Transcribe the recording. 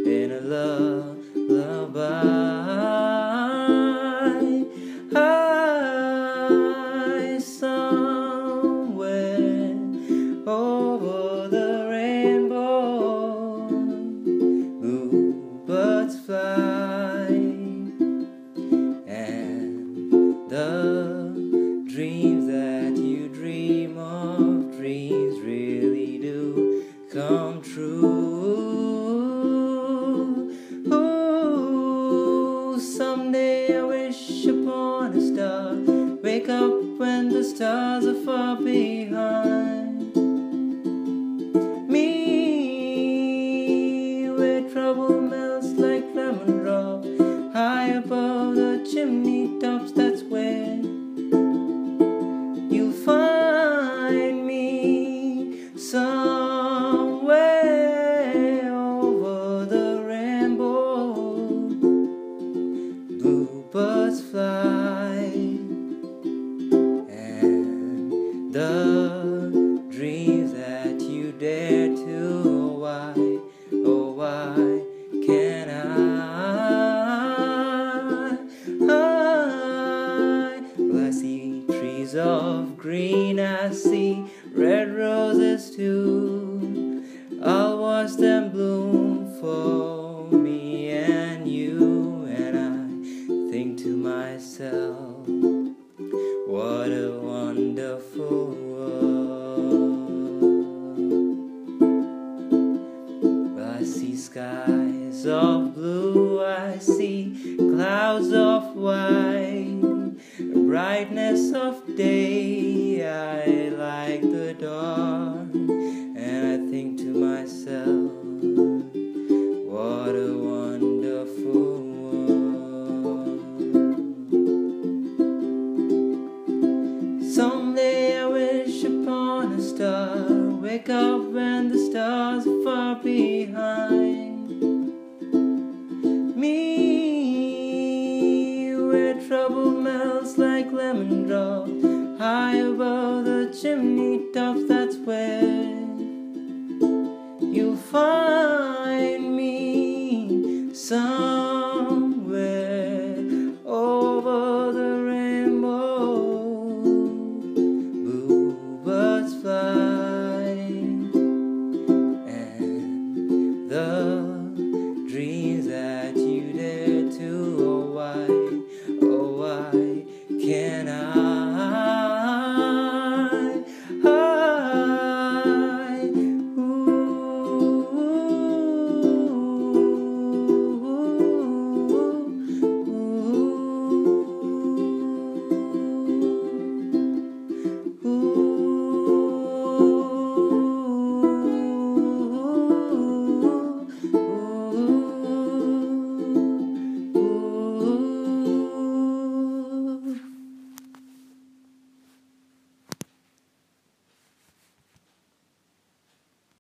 in a lullaby. High somewhere over the rainbow, bluebirds fly, and the dreams that you dream of, dreams really do come true. Ooh, someday I wish upon a star, wake up when the stars are far behind me, where trouble melts like lemon drops, high above the chimney tops. That's where you'll find me, somewhere over the rainbow, bluebirds fly, and the dreams that you dare to, oh why can't well, I see trees of green, I see red roses too. I'll watch them bloom for me and you, and I think to myself, what a wonderful world. Well, I see skies of blue, I see clouds of white, the brightness of day. I like the dark, and I think to myself, what a wonderful world. Someday I wish upon a star, wake up when the stars are far behind me, where trouble melts like lemon drops, high above the chimney tops. That's where you'll find me,